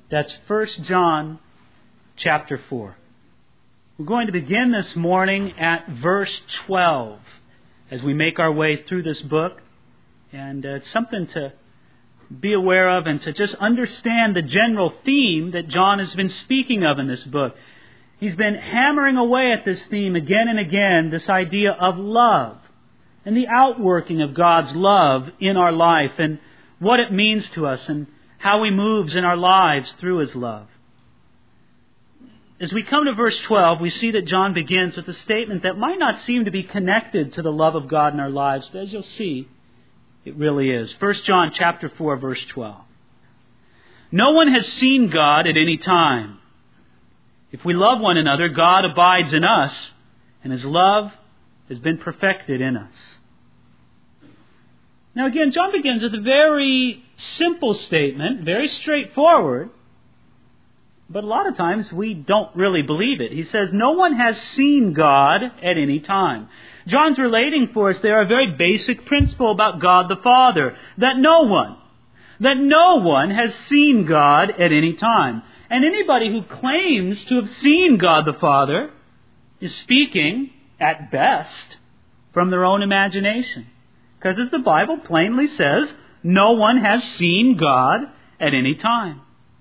That's 1 John chapter 4. We're going to begin this morning at verse 12 as we make our way through this book. And it's something to be aware of and to just understand the general theme that John has been speaking of in this book. He's been hammering away at this theme again and again, this idea of love and the outworking of God's love in our life and what it means to us and how He moves in our lives through His love. As we come to verse 12, we see that John begins with a statement that might not seem to be connected to the love of God in our lives, but as you'll see, it really is. 1 John chapter 4, verse 12. No one has seen God at any time. If we love one another, God abides in us, and His love has been perfected in us. Now again, John begins with a very simple statement, very straightforward, but a lot of times we don't really believe it. He says, no one has seen God at any time. John's relating for us there a very basic principle about God the Father, that no one has seen God at any time. And anybody who claims to have seen God the Father is speaking, at best, from their own imagination. Because as the Bible plainly says, no one has seen God at any time.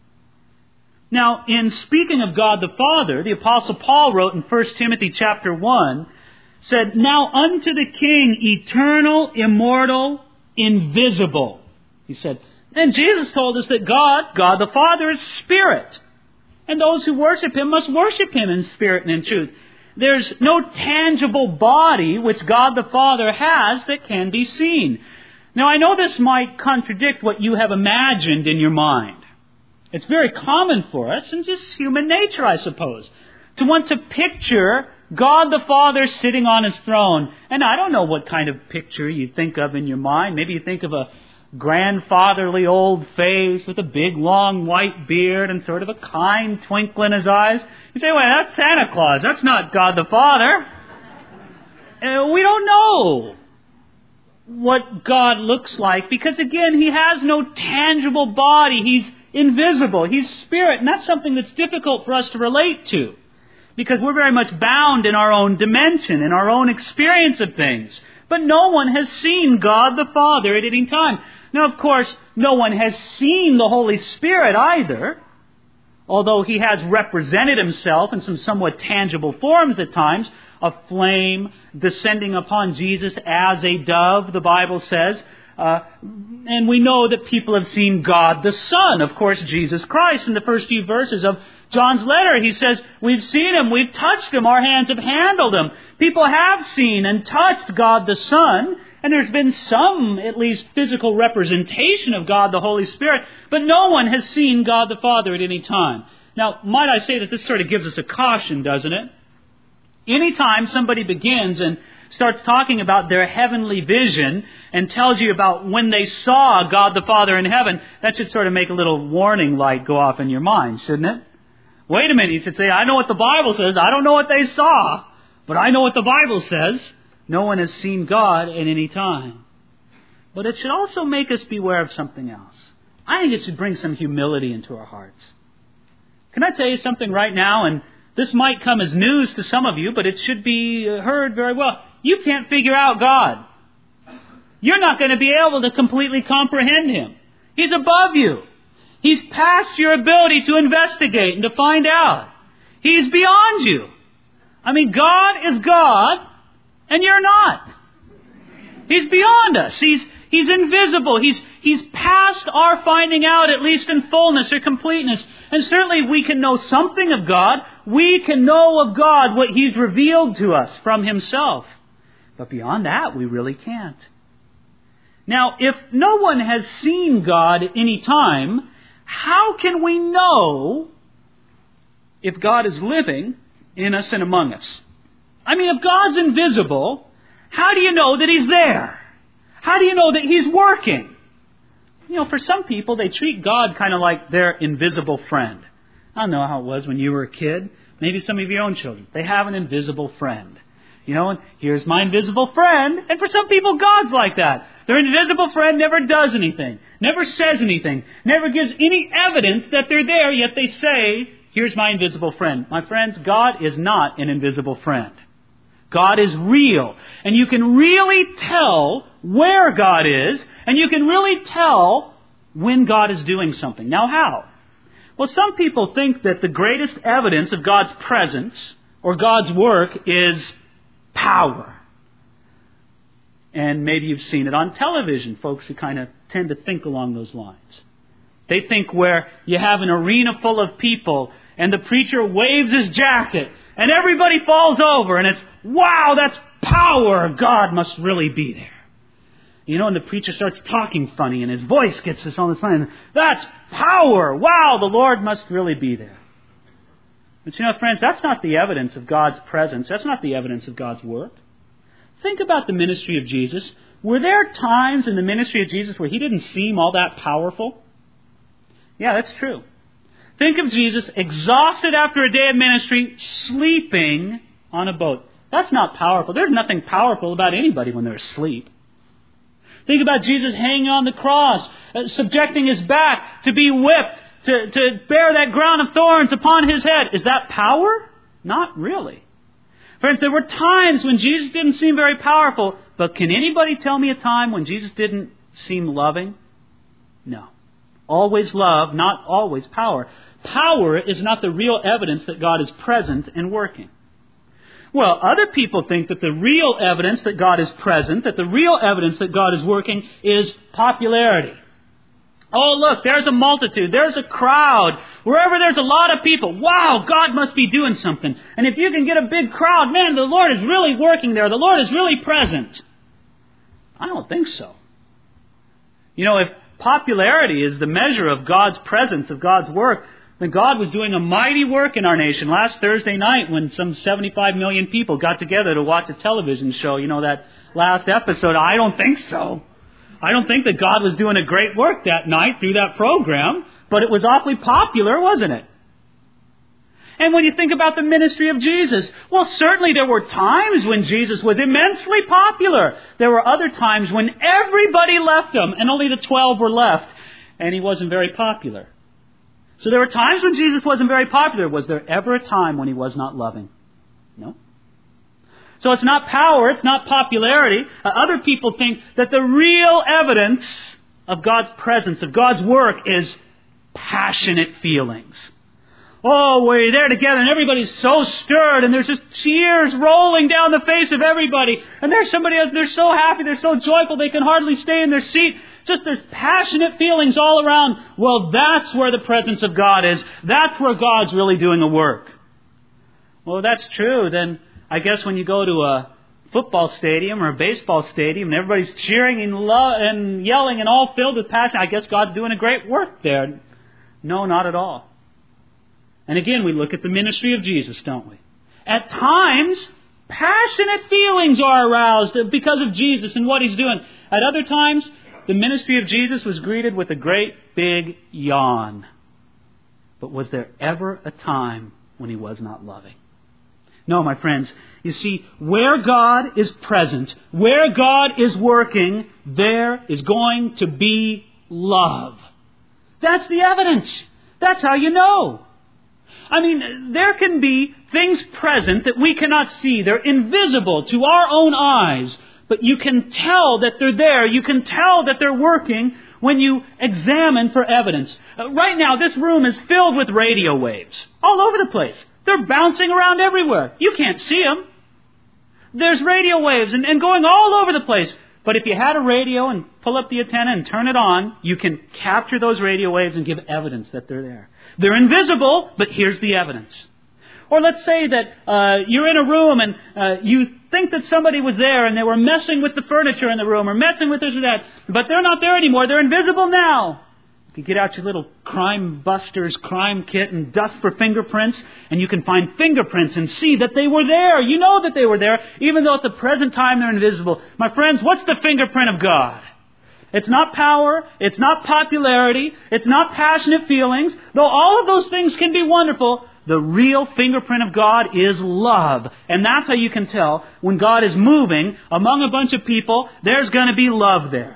Now, in speaking of God the Father, the Apostle Paul wrote in 1 Timothy chapter 1, said, now unto the King, eternal, immortal, invisible. He said, and Jesus told us that God the Father is Spirit. And those who worship Him must worship Him in spirit and in truth. There's no tangible body which God the Father has that can be seen. Now I know this might contradict what you have imagined in your mind. It's very common for us, and just human nature, I suppose, to want to picture God the Father sitting on His throne. And I don't know what kind of picture you think of in your mind. Maybe you think of a grandfatherly old face with a big long white beard and sort of a kind twinkle in his eyes. You say, well, that's Santa Claus. That's not God the Father. We don't know what God looks like because, again, He has no tangible body. He's invisible. He's Spirit. And that's something that's difficult for us to relate to because we're very much bound in our own dimension, in our own experience of things. But no one has seen God the Father at any time. Now, of course, no one has seen the Holy Spirit either, although He has represented Himself in some somewhat tangible forms at times, a flame descending upon Jesus as a dove, the Bible says. And we know that people have seen God the Son, of course, Jesus Christ. In the first few verses of John's letter, he says, we've seen Him, we've touched Him, our hands have handled Him. People have seen and touched God the Son, and there's been some, at least, physical representation of God the Holy Spirit, but no one has seen God the Father at any time. Now, might I say that this sort of gives us a caution, doesn't it? Anytime somebody begins and starts talking about their heavenly vision and tells you about when they saw God the Father in heaven, that should sort of make a little warning light go off in your mind, shouldn't it? Wait a minute, you should say, I know what the Bible says. I don't know what they saw, but I know what the Bible says. No one has seen God at any time. But it should also make us beware of something else. I think it should bring some humility into our hearts. Can I tell you something right now? And this might come as news to some of you, but it should be heard very well. You can't figure out God. You're not going to be able to completely comprehend Him. He's above you. He's past your ability to investigate and to find out. He's beyond you. I mean, God is God, and you're not. He's beyond us. He's invisible. He's past our finding out, at least in fullness or completeness. And certainly we can know something of God. We can know of God what He's revealed to us from Himself. But beyond that, we really can't. Now, if no one has seen God at any time, how can we know if God is living in us and among us? I mean, if God's invisible, how do you know that He's there? How do you know that He's working? You know, for some people, they treat God kind of like their invisible friend. I don't know how it was when you were a kid. Maybe some of your own children. They have an invisible friend. You know, and here's my invisible friend. And for some people, God's like that. Their invisible friend never does anything, never says anything, never gives any evidence that they're there, yet they say, here's my invisible friend. My friends, God is not an invisible friend. God is real. And you can really tell where God is, and you can really tell when God is doing something. Now how? Well, some people think that the greatest evidence of God's presence or God's work is power. And maybe you've seen it on television, folks who kind of tend to think along those lines. They think where you have an arena full of people and the preacher waves his jacket and everybody falls over and it's, wow, that's power. God must really be there. You know, and the preacher starts talking funny and his voice gets this all the time. That's power. Wow, the Lord must really be there. But you know, friends, that's not the evidence of God's presence. That's not the evidence of God's work. Think about the ministry of Jesus. Were there times in the ministry of Jesus where He didn't seem all that powerful? Yeah, that's true. Think of Jesus exhausted after a day of ministry, sleeping on a boat. That's not powerful. There's nothing powerful about anybody when they're asleep. Think about Jesus hanging on the cross, subjecting His back to be whipped, to bear that crown of thorns upon His head. Is that power? Not really. Friends, there were times when Jesus didn't seem very powerful, but can anybody tell me a time when Jesus didn't seem loving? No. Always love, not always power. Power is not the real evidence that God is present and working. Well, other people think that the real evidence that God is present, that the real evidence that God is working is popularity. Oh, look, there's a multitude, there's a crowd. Wherever there's a lot of people, wow, God must be doing something. And if you can get a big crowd, man, the Lord is really working there. The Lord is really present. I don't think so. You know, if popularity is the measure of God's presence, of God's work, then God was doing a mighty work in our nation last Thursday night when some 75 million people got together to watch a television show. You know, that last episode. I don't think so. I don't think that God was doing a great work that night through that program, but it was awfully popular, wasn't it? And when you think about the ministry of Jesus, well, certainly there were times when Jesus was immensely popular. There were other times when everybody left Him and only the 12 were left, and He wasn't very popular. So there were times when Jesus wasn't very popular. Was there ever a time when He was not loving? No. So it's not power, it's not popularity. Other people think that the real evidence of God's presence, of God's work, is passionate feelings. Oh, we're there together and everybody's so stirred and there's just tears rolling down the face of everybody. And there's somebody else, they're so happy, they're so joyful, they can hardly stay in their seat. Just there's passionate feelings all around. Well, that's where the presence of God is. That's where God's really doing a work. Well, if that's true, then I guess when you go to a football stadium or a baseball stadium and everybody's cheering and yelling and all filled with passion, I guess God's doing a great work there. No, not at all. And again, we look at the ministry of Jesus, don't we? At times, passionate feelings are aroused because of Jesus and what He's doing. At other times, the ministry of Jesus was greeted with a great big yawn. But was there ever a time when He was not loving? No, my friends. You see, where God is present, where God is working, there is going to be love. That's the evidence. That's how you know. I mean, there can be things present that we cannot see. They're invisible to our own eyes. But you can tell that they're there. You can tell that they're working when you examine for evidence. Right now, this room is filled with radio waves all over the place. They're bouncing around everywhere. You can't see them. There's radio waves and going all over the place. But if you had a radio and pull up the antenna and turn it on, you can capture those radio waves and give evidence that they're there. They're invisible, but here's the evidence. Or let's say that you're in a room and you think that somebody was there and they were messing with the furniture in the room or messing with this or that, but they're not there anymore. They're invisible now. You can get out your little Crime Busters crime kit and dust for fingerprints, and you can find fingerprints and see that they were there. You know that they were there, even though at the present time they're invisible. My friends, what's the fingerprint of God? It's not power, it's not popularity, it's not passionate feelings, though all of those things can be wonderful. the real fingerprint of God is love. And that's how you can tell when God is moving among a bunch of people, there's going to be love there.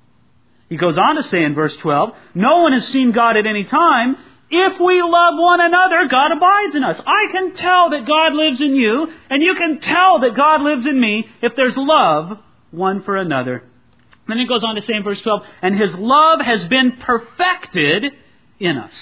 He goes on to say in verse 12, no one has seen God at any time. If we love one another, God abides in us. I can tell that God lives in you, and you can tell that God lives in me if there's love one for another. Then he goes on to say in verse 12, and His love has been perfected in us.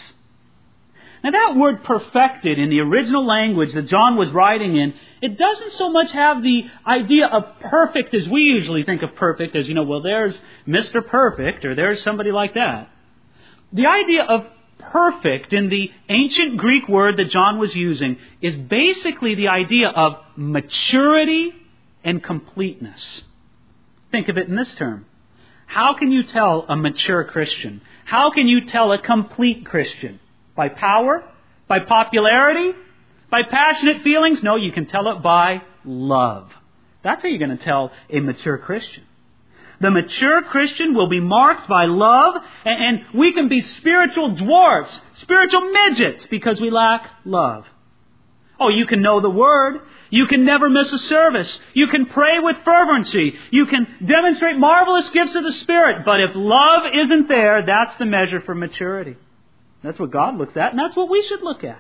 Now that word perfected in the original language that John was writing in, it doesn't so much have the idea of perfect as we usually think of perfect as, well, there's Mr. Perfect or there's somebody like that. The idea of perfect in the ancient Greek word that John was using is basically the idea of maturity and completeness. Think of it in this term. How can you tell a mature Christian? How can you tell a complete Christian? By power? By popularity? By passionate feelings? No, you can tell it by love. That's how you're going to tell a mature Christian. The mature Christian will be marked by love, and we can be spiritual dwarfs, spiritual midgets, because we lack love. Oh, you can know the Word. You can never miss a service. You can pray with fervency. You can demonstrate marvelous gifts of the Spirit. But if love isn't there, that's the measure for maturity. That's what God looks at, and that's what we should look at.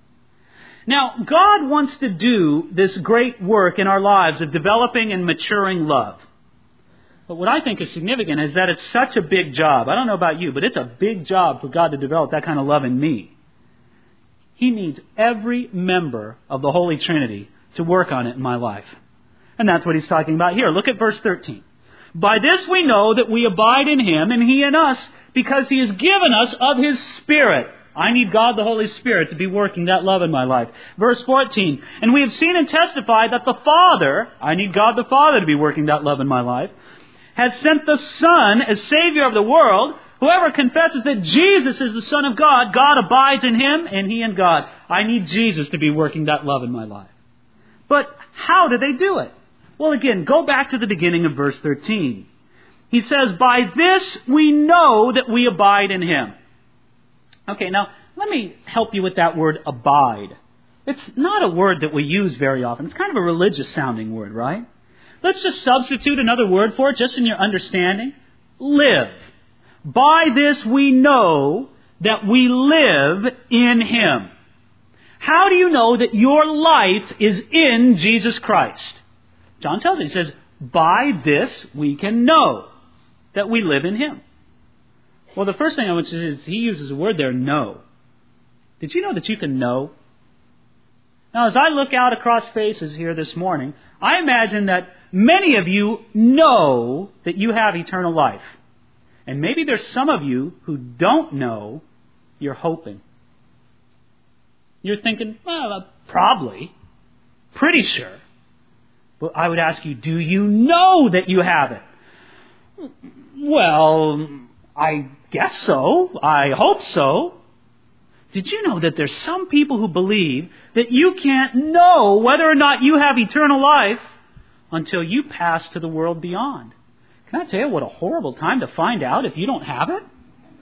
Now, God wants to do this great work in our lives of developing and maturing love. But what I think is significant is that it's such a big job. I don't know about you, but it's a big job for God to develop that kind of love in me. He needs every member of the Holy Trinity to work on it in my life. And that's what He's talking about here. Look at verse 13. By this we know that we abide in Him and He in us, because He has given us of His Spirit. I need God the Holy Spirit to be working that love in my life. Verse 14. And we have seen and testified that the Father, I need God the Father to be working that love in my life, has sent the Son as Savior of the world. Whoever confesses that Jesus is the Son of God, God abides in Him and He in God. I need Jesus to be working that love in my life. But how do they do it? Well, again, go back to the beginning of verse 13. He says, by this we know that we abide in Him. Okay, now let me help you with that word abide. It's not a word that we use very often. It's kind of a religious sounding word, right? Let's just substitute another word for it, just in your understanding. Live. By this we know that we live in Him. How do you know that your life is in Jesus Christ? John tells us, he says, by this we can know that we live in Him. Well, the first thing I want to say is he uses a word there, know. Did you know that you can know? Now, as I look out across faces here this morning, I imagine that many of you know that you have eternal life. And maybe there's some of you who don't know, you're hoping. You're thinking, well, probably, pretty sure. But I would ask you, do you know that you have it? Well, I guess so. I hope so. Did you know that there's some people who believe that you can't know whether or not you have eternal life until you pass to the world beyond? Can I tell you what a horrible time to find out if you don't have it?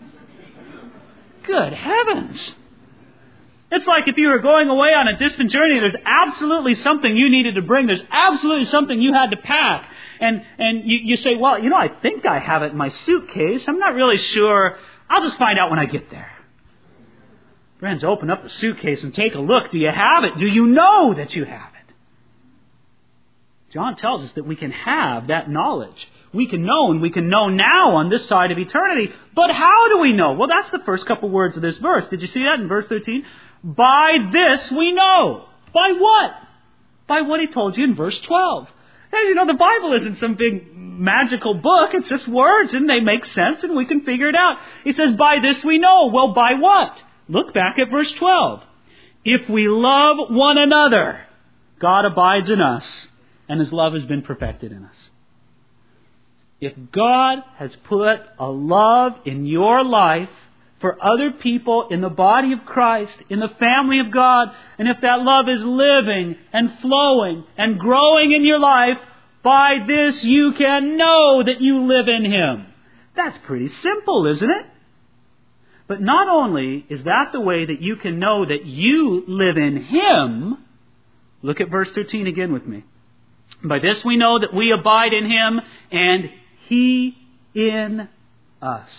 Good heavens! It's like if you were going away on a distant journey, there's absolutely something you needed to bring. There's absolutely something you had to pack. And you say, well, I think I have it in my suitcase. I'm not really sure. I'll just find out when I get there. Friends, open up the suitcase and take a look. Do you have it? Do you know that you have it? John tells us that we can have that knowledge. We can know, and we can know now on this side of eternity. But how do we know? Well, that's the first couple words of this verse. Did you see that in verse 13? By this we know. By what? By what He told you in verse 12. As you know, the Bible isn't some big magical book. It's just words, and they make sense, and we can figure it out. He says, by this we know. Well, by what? Look back at verse 12. If we love one another, God abides in us, and His love has been perfected in us. If God has put a love in your life for other people in the body of Christ, in the family of God, and if that love is living and flowing and growing in your life, by this you can know that you live in Him. That's pretty simple, isn't it? But not only is that the way that you can know that you live in Him, look at verse 13 again with me. By this we know that we abide in Him and He in us.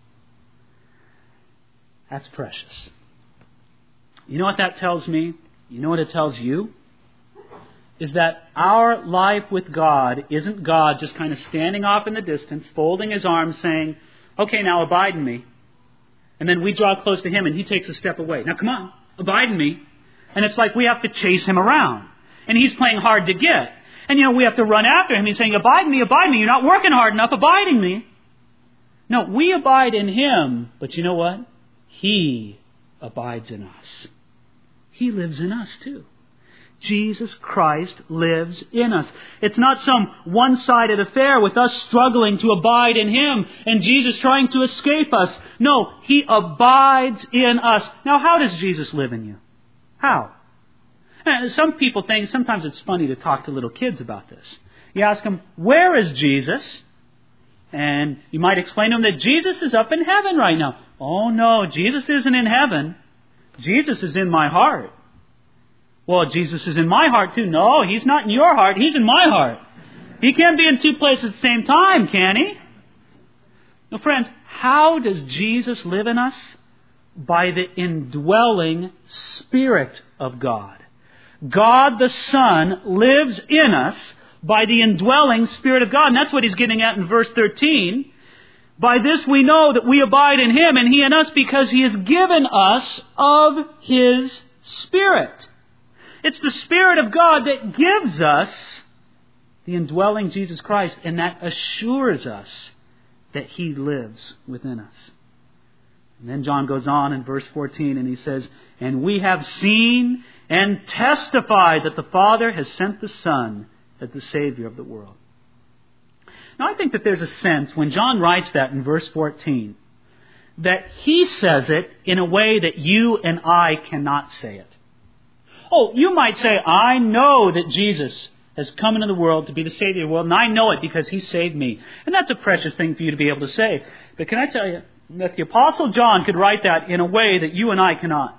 That's precious. You know what that tells me? You know what it tells you? Is that our life with God isn't God just kind of standing off in the distance, folding His arms, saying, okay, now abide in me. And then we draw close to Him and He takes a step away. Now come on, abide in me. And it's like we have to chase Him around. And He's playing hard to get. And we have to run after Him. He's saying, abide in me, abide in me. You're not working hard enough, abide in me. No, we abide in Him. But you know what? He abides in us. He lives in us too. Jesus Christ lives in us. It's not some one-sided affair with us struggling to abide in Him and Jesus trying to escape us. No, He abides in us. Now, how does Jesus live in you? How? Some people think, sometimes it's funny to talk to little kids about this. You ask them, where is Jesus? And you might explain to them that Jesus is up in heaven right now. Oh no, Jesus isn't in heaven. Jesus is in my heart. Well, Jesus is in my heart too. No, He's not in your heart. He's in my heart. He can't be in two places at the same time, can He? Now, friends, how does Jesus live in us? By the indwelling Spirit of God. God the Son lives in us by the indwelling Spirit of God. And that's what He's getting at in verse 13. By this we know that we abide in Him and He in us because He has given us of His Spirit. It's the Spirit of God that gives us the indwelling Jesus Christ, and that assures us that He lives within us. And then John goes on in verse 14 and he says, and we have seen and testified that the Father has sent the Son as the Savior of the world. Now I think that there's a sense when John writes that in verse 14 that he says it in a way that you and I cannot say it. Oh, you might say, I know that Jesus has come into the world to be the Savior of the world, and I know it because He saved me. And that's a precious thing for you to be able to say. But can I tell you that the Apostle John could write that in a way that you and I cannot?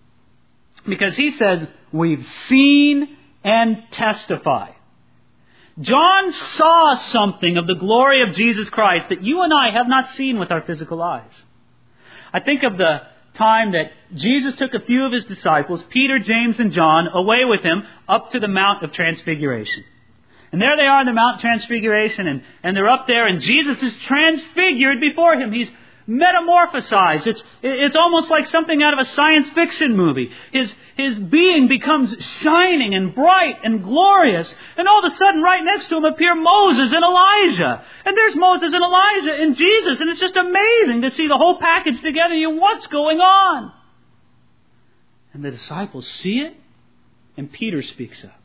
Because he says, we've seen and testify. John saw something of the glory of Jesus Christ that you and I have not seen with our physical eyes. I think of the time that Jesus took a few of His disciples, Peter, James, and John, away with Him up to the Mount of Transfiguration. And there they are on the Mount of Transfiguration, and they're up there, and Jesus is transfigured before him. He's metamorphosized. It's almost like something out of a science fiction movie. His being becomes shining and bright and glorious. And all of a sudden, right next to him appear Moses and Elijah. And there's Moses and Elijah and Jesus. And it's just amazing to see the whole package together. What's going on? And the disciples see it, and Peter speaks up.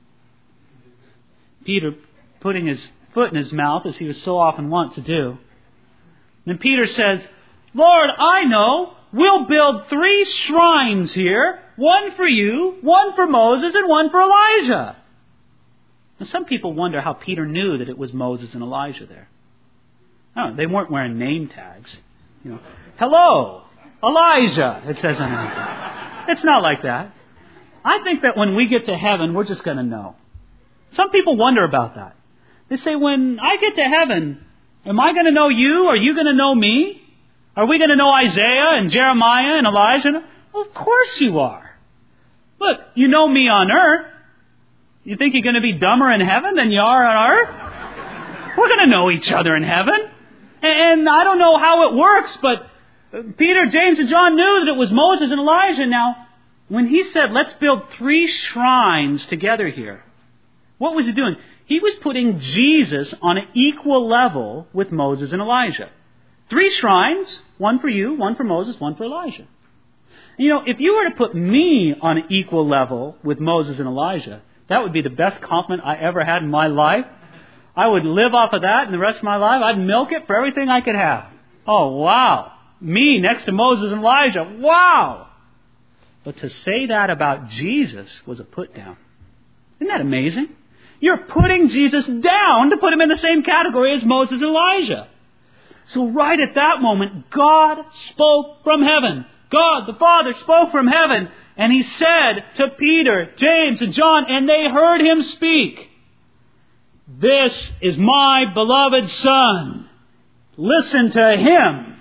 Peter putting his foot in his mouth, as he was so often wont to do. And Peter says, Lord, I know, we'll build 3 shrines here, one for you, one for Moses, and one for Elijah. Now, some people wonder how Peter knew that it was Moses and Elijah there. No, they weren't wearing name tags. Hello, Elijah, it says on it. It's not like that. I think that when we get to heaven, we're just going to know. Some people wonder about that. They say, when I get to heaven, am I going to know you? Are you going to know me? Are we going to know Isaiah and Jeremiah and Elijah? Well, of course you are. Look, you know me on earth. You think you're going to be dumber in heaven than you are on earth? We're going to know each other in heaven. And I don't know how it works, but Peter, James, and John knew that it was Moses and Elijah. Now, when he said, let's build 3 shrines together here, what was he doing? He was putting Jesus on an equal level with Moses and Elijah. 3 shrines, one for you, one for Moses, one for Elijah. If you were to put me on an equal level with Moses and Elijah, that would be the best compliment I ever had in my life. I would live off of that and the rest of my life. I'd milk it for everything I could have. Oh, wow. Me next to Moses and Elijah. Wow. But to say that about Jesus was a put down. Isn't that amazing? You're putting Jesus down to put him in the same category as Moses and Elijah. So right at that moment, God spoke from heaven. God, the Father, spoke from heaven. And He said to Peter, James, and John, and they heard Him speak, "This is my beloved Son. Listen to Him."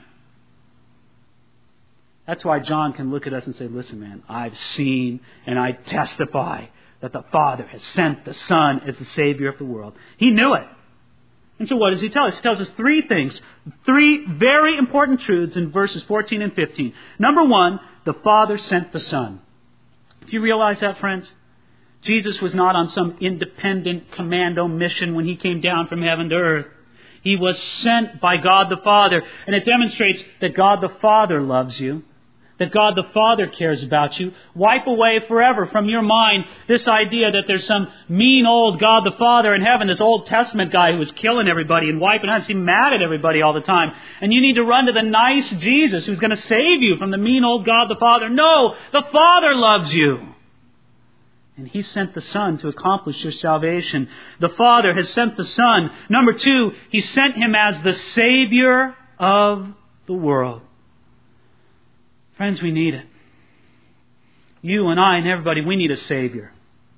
That's why John can look at us and say, "Listen, man, I've seen and I testify that the Father has sent the Son as the Savior of the world." He knew it. And so what does He tell us? He tells us three things. Three very important truths in verses 14 and 15. Number one, the Father sent the Son. Do you realize that, friends? Jesus was not on some independent commando mission when He came down from heaven to earth. He was sent by God the Father. And it demonstrates that God the Father loves you. That God the Father cares about you. Wipe away forever from your mind this idea that there's some mean old God the Father in heaven, this Old Testament guy who was killing everybody and wiping out, seemed mad at everybody all the time. And you need to run to the nice Jesus who's going to save you from the mean old God the Father. No, the Father loves you. And He sent the Son to accomplish your salvation. The Father has sent the Son. Number two, He sent Him as the Savior of the world. Friends, we need it. You and I and everybody, we need a Savior.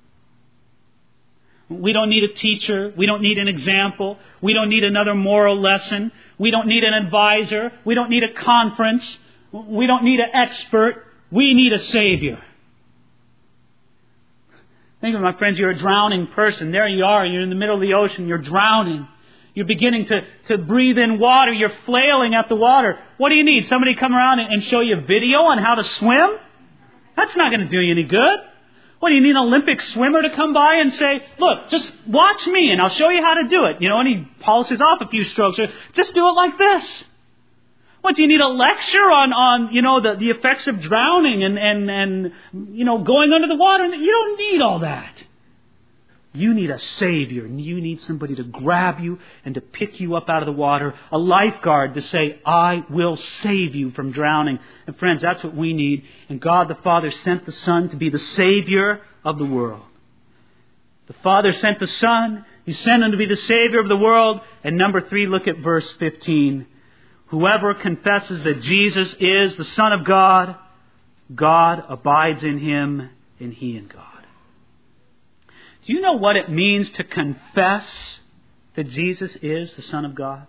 We don't need a teacher. We don't need an example. We don't need another moral lesson. We don't need an advisor. We don't need a conference. We don't need an expert. We need a Savior. Think of it, my friends, you're a drowning person. There you are. You're in the middle of the ocean. You're drowning. You're beginning to breathe in water. You're flailing at the water. What do you need? Somebody come around and show you a video on how to swim? That's not going to do you any good. What, do you need an Olympic swimmer to come by and say, "Look, just watch me and I'll show you how to do it." And he polishes off a few strokes. Just do it like this. What, do you need a lecture on the effects of drowning and going under the water? You don't need all that. You need a Savior. You need somebody to grab you and to pick you up out of the water. A lifeguard to say, "I will save you from drowning." And friends, that's what we need. And God the Father sent the Son to be the Savior of the world. The Father sent the Son. He sent Him to be the Savior of the world. And number three, look at verse 15. Whoever confesses that Jesus is the Son of God, God abides in Him and He in God. Do you know what it means to confess that Jesus is the Son of God?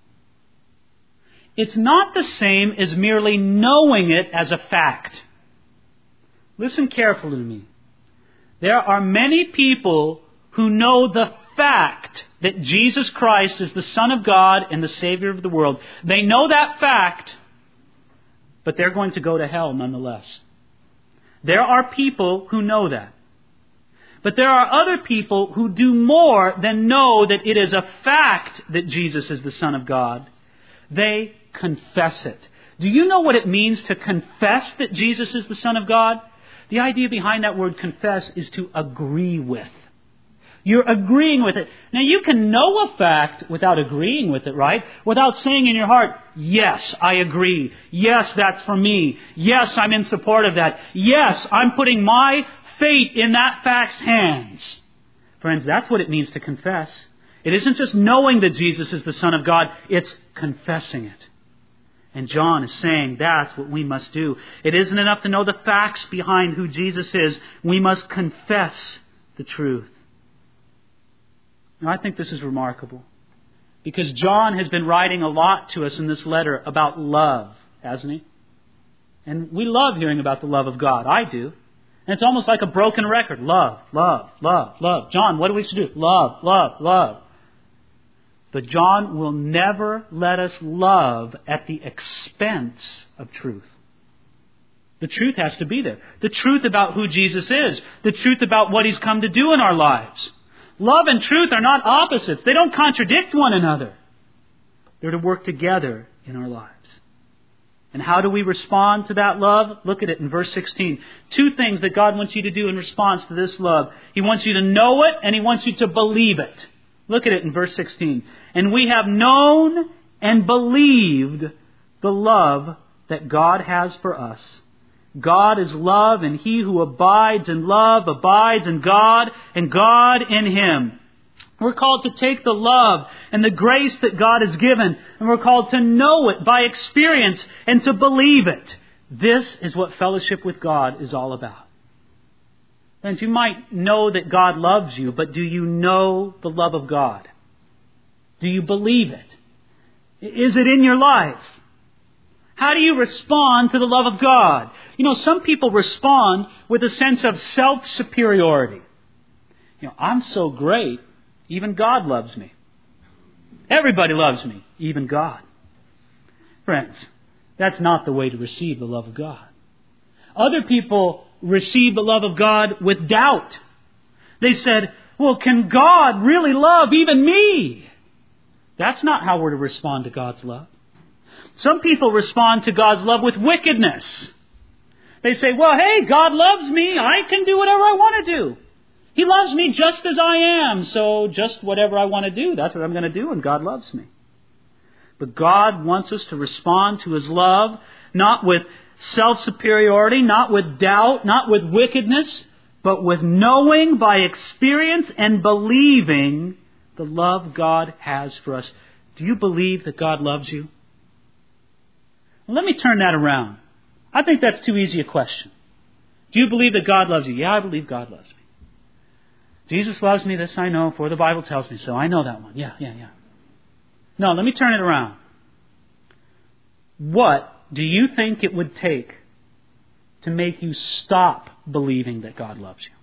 It's not the same as merely knowing it as a fact. Listen carefully to me. There are many people who know the fact that Jesus Christ is the Son of God and the Savior of the world. They know that fact, but they're going to go to hell nonetheless. There are people who know that. But there are other people who do more than know that it is a fact that Jesus is the Son of God. They confess it. Do you know what it means to confess that Jesus is the Son of God? The idea behind that word confess is to agree with. You're agreeing with it. Now you can know a fact without agreeing with it, right? Without saying in your heart, "Yes, I agree. Yes, that's for me. Yes, I'm in support of that. Yes, I'm putting my fate in that fact's hands." Friends, that's what it means to confess. It isn't just knowing that Jesus is the Son of God, it's confessing it. And John is saying that's what we must do. It isn't enough to know the facts behind who Jesus is. We must confess the truth. Now, I think this is remarkable, because John has been writing a lot to us in this letter about love, hasn't he? And we love hearing about the love of God. I do. And it's almost like a broken record. Love, love, love, love. John, what do we do? Love, love, love. But John will never let us love at the expense of truth. The truth has to be there. The truth about who Jesus is. The truth about what He's come to do in our lives. Love and truth are not opposites. They don't contradict one another. They're to work together in our lives. And how do we respond to that love? Look at it in verse 16. Two things that God wants you to do in response to this love. He wants you to know it, and He wants you to believe it. Look at it in verse 16. "And we have known and believed the love that God has for us. God is love, and he who abides in love abides in God, and God in him." We're called to take the love and the grace that God has given, and we're called to know it by experience and to believe it. This is what fellowship with God is all about. Friends, you might know that God loves you, but do you know the love of God? Do you believe it? Is it in your life? How do you respond to the love of God? You know, some people respond with a sense of self-superiority. You know, I'm so great, even God loves me. Everybody loves me, even God. Friends, that's not the way to receive the love of God. Other people receive the love of God with doubt. They said, well, can God really love even me? That's not how we're to respond to God's love. Some people respond to God's love with wickedness. They say, well, hey, God loves me. I can do whatever I want to do. He loves me just as I am. So just whatever I want to do, that's what I'm going to do, and God loves me. But God wants us to respond to His love, not with self-superiority, not with doubt, not with wickedness, but with knowing by experience and believing the love God has for us. Do you believe that God loves you? Well, let me turn that around. I think that's too easy a question. Do you believe that God loves you? Yeah, I believe God loves me. Jesus loves me, this I know, for the Bible tells me so. I know that one. Yeah. No, let me turn it around. What do you think it would take to make you stop believing that God loves you?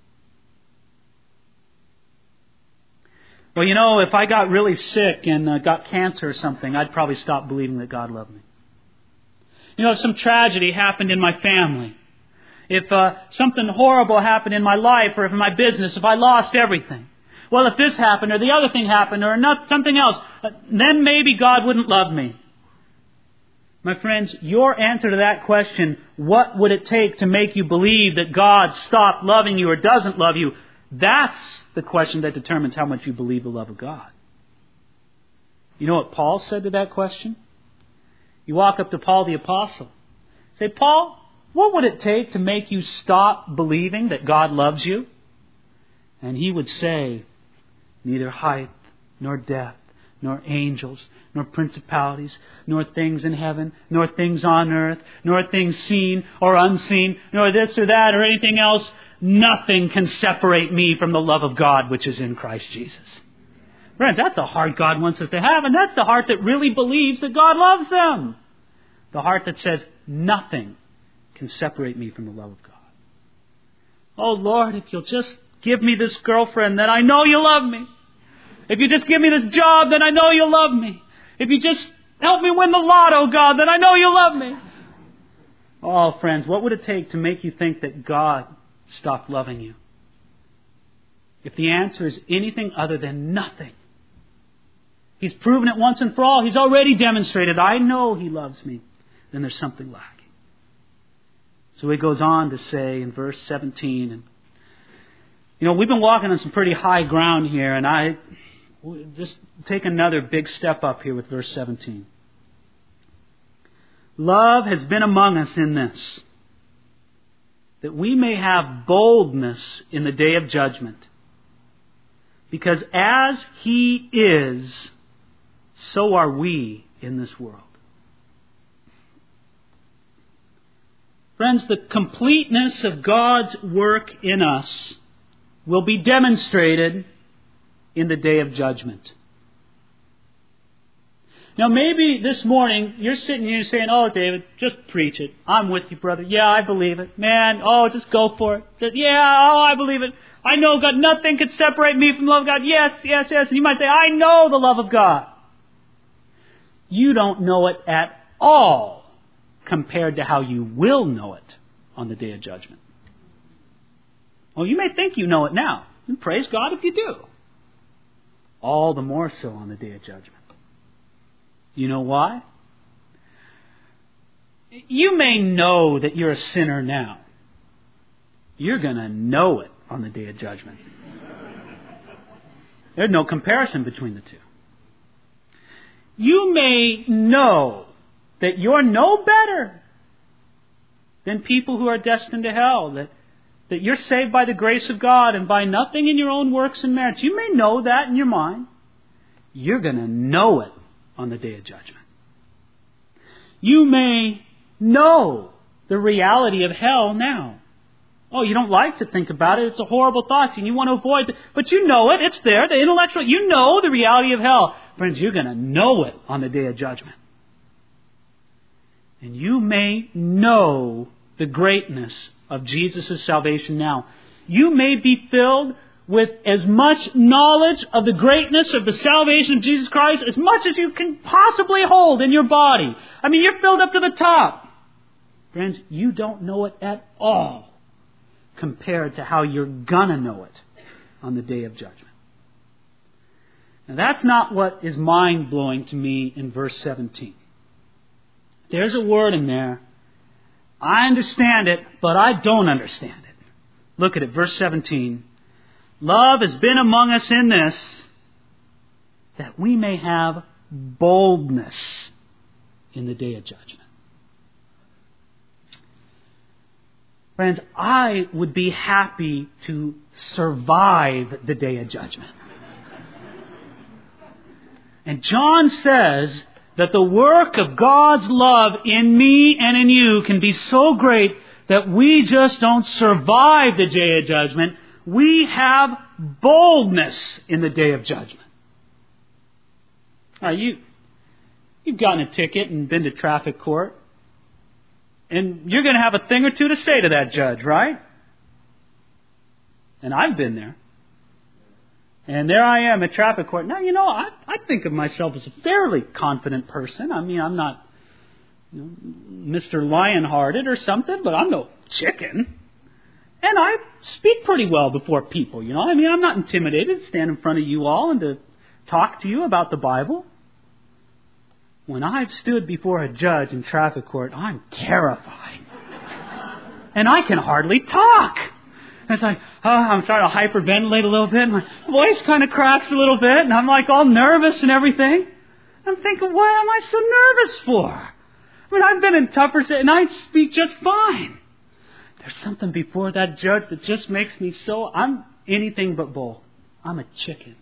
Well, you know, if I got really sick and got cancer or something, I'd probably stop believing that God loved me. You know, if some tragedy happened in my family, if something horrible happened in my life or in my business, if I lost everything, well, if this happened or the other thing happened or something else, then maybe God wouldn't love me. My friends, your answer to that question, what would it take to make you believe that God stopped loving you or doesn't love you? That's the question that determines how much you believe the love of God. You know what Paul said to that question? You walk up to Paul the Apostle. Say, Paul, what would it take to make you stop believing that God loves you? And he would say, neither height, nor depth, nor angels, nor principalities, nor things in heaven, nor things on earth, nor things seen or unseen, nor this or that or anything else. Nothing can separate me from the love of God which is in Christ Jesus. Friends, that's the heart God wants us to have, and that's the heart that really believes that God loves them. The heart that says, nothing can separate me from the love of God. Oh Lord, if you'll just give me this girlfriend, then I know you love me. If you just give me this job, then I know you'll love me. If you just help me win the lotto, God, then I know you'll love me. Oh, friends, what would it take to make you think that God stopped loving you? If the answer is anything other than nothing, He's proven it once and for all. He's already demonstrated, I know He loves me. Then there's something lacking. So he goes on to say in verse 17, and you know, we've been walking on some pretty high ground here, and I just take another big step up here with verse 17. Love has been among us in this, that we may have boldness in the day of judgment. Because as He is, so are we in this world. Friends, the completeness of God's work in us will be demonstrated in the day of judgment. Now maybe this morning you're sitting here saying, oh David, just preach it. I'm with you, brother. Yeah, I believe it. Man, just go for it. I believe it. I know God, nothing can separate me from the love of God. Yes. And you might say, I know the love of God. You don't know it at all compared to how you will know it on the day of judgment. Well, you may think you know it now. And praise God if you do. All the more so on the day of judgment. You know why? You may know that you're a sinner now. You're going to know it on the day of judgment. There's no comparison between the two. You may know that you're no better than people who are destined to hell, that that you're saved by the grace of God and by nothing in your own works and merits. You may know that in your mind. You're going to know it on the day of judgment. You may know the reality of hell now. Oh, you don't like to think about it. It's a horrible thought and you want to avoid it. But you know it. It's there. The intellectual, you know the reality of hell. Friends, you're going to know it on the day of judgment. And you may know the greatness of Jesus' salvation now. You may be filled with as much knowledge of the greatness of the salvation of Jesus Christ as much as you can possibly hold in your body. I mean, you're filled up to the top. Friends, you don't know it at all compared to how you're gonna know it on the day of judgment. Now, that's not what is mind-blowing to me in verse 17. There's a word in there. I understand it, but I don't understand it. Look at it, verse 17. Love has been among us in this, that we may have boldness in the day of judgment. Friends, I would be happy to survive the day of judgment. And John says that the work of God's love in me and in you can be so great that we just don't survive the day of judgment. We have boldness in the day of judgment. Now, you've gotten a ticket and been to traffic court. And you're going to have a thing or two to say to that judge, right? And I've been there. And there I am at traffic court. Now, I think of myself as a fairly confident person. I mean, I'm not Mr. Lion-hearted or something, but I'm no chicken. And I speak pretty well before people, I mean, I'm not intimidated to stand in front of you all and to talk to you about the Bible. When I've stood before a judge in traffic court, I'm terrified. And I can hardly talk. It's like, I'm trying to hyperventilate a little bit. My voice kind of cracks a little bit. And I'm like all nervous and everything. I'm thinking, what am I so nervous for? I mean, I've been in tougher and I speak just fine. There's something before that judge that just makes me I'm anything but bold. I'm a chicken.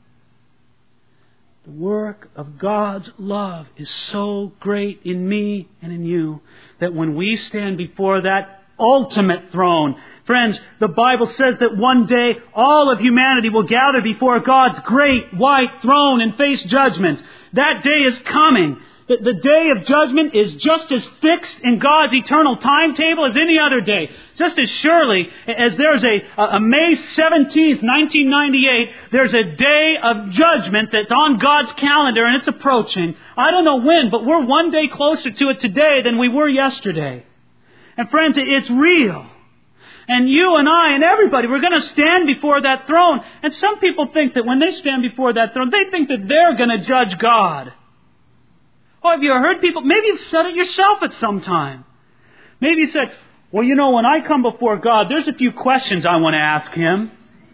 The work of God's love is so great in me and in you that when we stand before that ultimate throne, friends, the Bible says that one day all of humanity will gather before God's great white throne and face judgment. That day is coming. The day of judgment is just as fixed in God's eternal timetable as any other day. Just as surely as there's a May 17th, 1998, there's a day of judgment that's on God's calendar and it's approaching. I don't know when, but we're one day closer to it today than we were yesterday. And friends, it's real. And you and I and everybody, we're going to stand before that throne. And some people think that when they stand before that throne, they think that they're going to judge God. Oh, have you heard people, maybe you've said it yourself at some time. Maybe you said, well, when I come before God, there's a few questions I want to ask Him.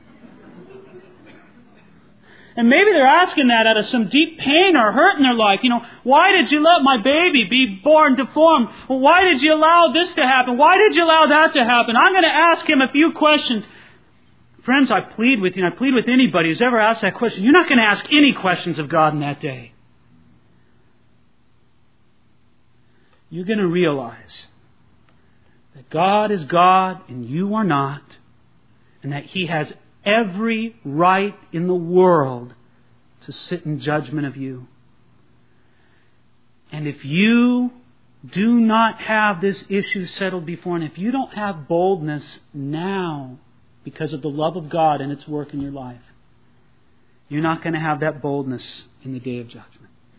And maybe they're asking that out of some deep pain or hurt in their life. Why did you let my baby be born deformed? Well, why did you allow this to happen? Why did you allow that to happen? I'm going to ask Him a few questions. Friends, I plead with you, and I plead with anybody who's ever asked that question. You're not going to ask any questions of God in that day. You're going to realize that God is God and you are not, and that He has every right in the world to sit in judgment of you. And if you do not have this issue settled before, and if you don't have boldness now because of the love of God and its work in your life, you're not going to have that boldness in the day of judgment.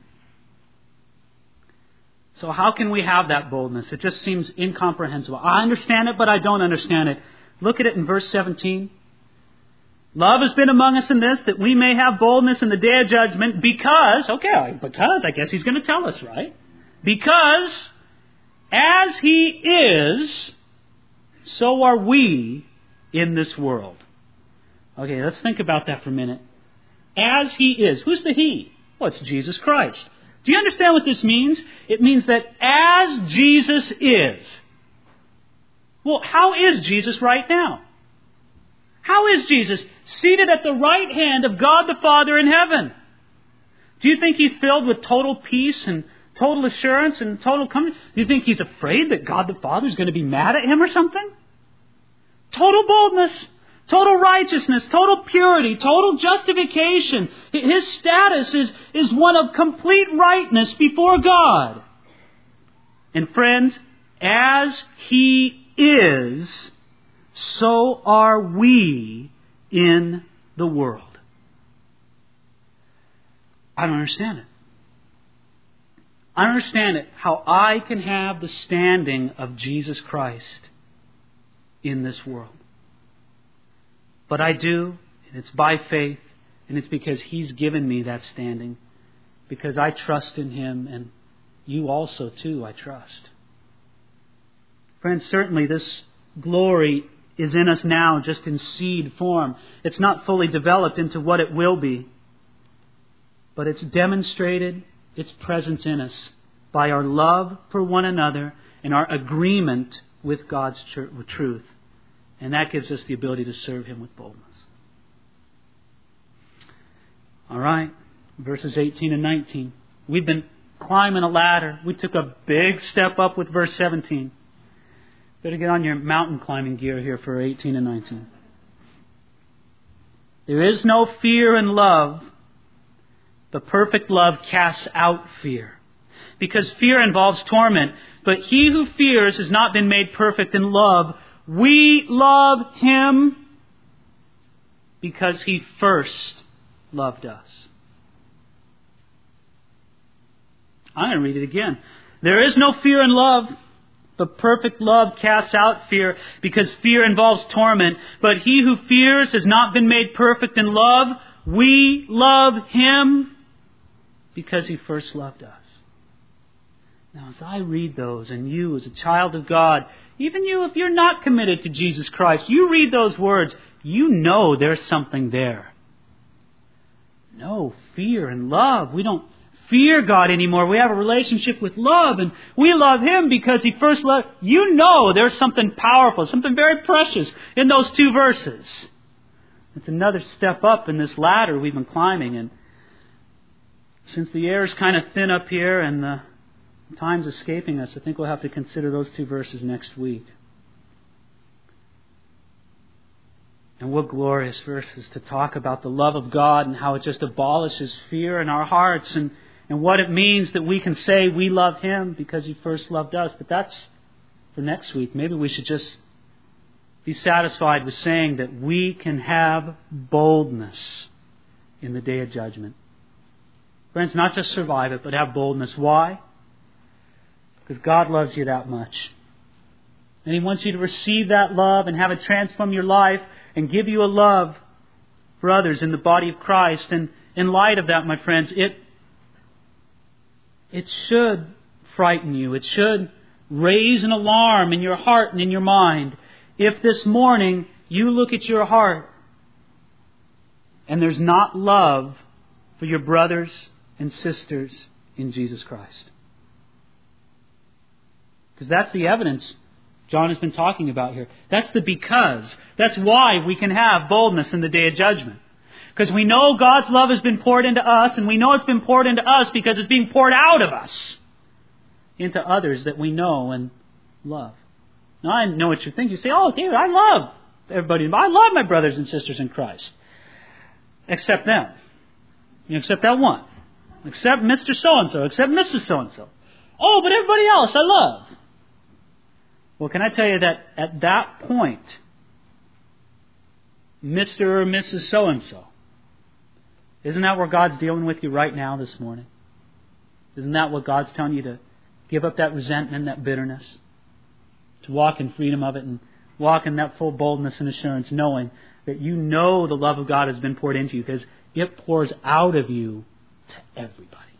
So how can we have that boldness? It just seems incomprehensible. I understand it, but I don't understand it. Look at it in verse 17. Love has been among us in this, that we may have boldness in the day of judgment, because I guess He's going to tell us, right? Because as He is, so are we in this world. Okay, let's think about that for a minute. As He is. Who's the He? Well, it's Jesus Christ. Do you understand what this means? It means that as Jesus is. Well, how is Jesus right now? How is Jesus seated at the right hand of God the Father in heaven? Do you think He's filled with total peace and total assurance and total comfort? Do you think He's afraid that God the Father is going to be mad at Him or something? Total boldness, total righteousness, total purity, total justification. His status is one of complete rightness before God. And friends, as He is, so are we in the world. I don't understand it. I don't understand it, how I can have the standing of Jesus Christ in this world. But I do, and it's by faith, and it's because He's given me that standing, because I trust in Him, and you also too, I trust. Friends, certainly this glory is in us now just in seed form. It's not fully developed into what it will be. But it's demonstrated, its presence in us, by our love for one another and our agreement with God's truth. And that gives us the ability to serve Him with boldness. All right, verses 18 and 19. We've been climbing a ladder. We took a big step up with verse 17. Better get on your mountain climbing gear here for 18 and 19. There is no fear in love, but perfect love casts out fear. Because fear involves torment, but he who fears has not been made perfect in love. We love Him because He first loved us. I'm going to read it again. There is no fear in love, but perfect love casts out fear, because fear involves torment. But he who fears has not been made perfect in love. We love Him because He first loved us. Now, as I read those, and you as a child of God, even you if you're not committed to Jesus Christ, you read those words, you know there's something there. No fear and love. We don't fear God anymore. We have a relationship with love, and we love Him because He first loved. You know there's something powerful, something very precious in those two verses. It's another step up in this ladder we've been climbing, and since the air is kind of thin up here and the time's escaping us, I think we'll have to consider those two verses next week. And what glorious verses to talk about the love of God and how it just abolishes fear in our hearts, and what it means that we can say we love Him because He first loved us. But that's for next week. Maybe we should just be satisfied with saying that we can have boldness in the day of judgment. Friends, not just survive it, but have boldness. Why? Because God loves you that much. And He wants you to receive that love and have it transform your life and give you a love for others in the body of Christ. And in light of that, my friends, it should frighten you. It should raise an alarm in your heart and in your mind. If this morning you look at your heart and there's not love for your brothers and sisters in Jesus Christ. Because that's the evidence John has been talking about here. That's the because. That's why we can have boldness in the day of judgment. Because we know God's love has been poured into us, and we know it's been poured into us because it's being poured out of us into others that we know and love. Now, I know what you think. You say, oh, David, I love everybody. I love my brothers and sisters in Christ. Except them. Except that one. Except Mr. So-and-so. Except Mrs. So-and-so. Oh, but everybody else I love. Well, can I tell you that at that point, Mr. or Mrs. So-and-so, isn't that where God's dealing with you right now this morning? Isn't that what God's telling you to give up that resentment, that bitterness? To walk in freedom of it and walk in that full boldness and assurance, knowing that you know the love of God has been poured into you because it pours out of you to everybody.